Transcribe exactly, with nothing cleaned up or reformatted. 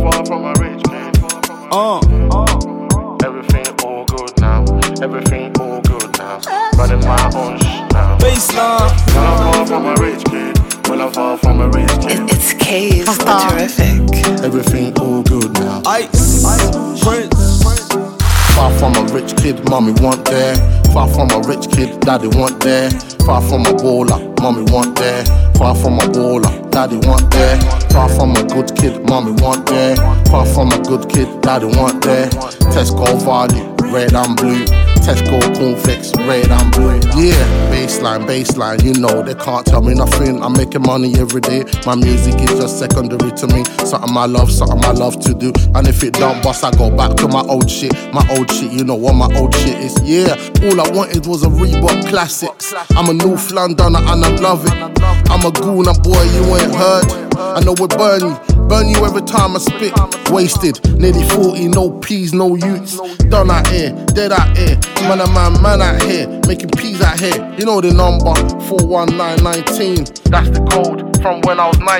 far from a rich kid. Uh. Everything all good now. Everything all good now. Running my own shit now. Baseline. When I'm far from a rich kid. When I'm far from a rich kid. It, it's K's, the terrific. Everything all good now. Ice. Prince. Far from a rich kid, mommy want there. Far from a rich kid, daddy want there. Far from a baller, mommy want there. Far from a baller, daddy want there. Far from a good kid, mommy want there. Far from a good kid, daddy want there. Tesco value, red and blue. Tesco cornflakes, red and blue. Yeah, baseline, baseline, you know they can't tell me nothing. I'm making money every day. My music is just secondary to me. Something I love, something I love to do. And if it don't bust, I go back to my old shit. My old shit, you know what my old shit is. Yeah, all I wanted was a Reebok Classics. I'm a North Londoner and I love it. I'm a gooner boy, you ain't heard. I know we burn you, burn you every time I spit. Wasted, nearly forty, no peas, no youths. Done out here, dead out here. Man a man, man out here, making peas out here. You know the number, four one nine one nine. That's the code from when I was nineteen.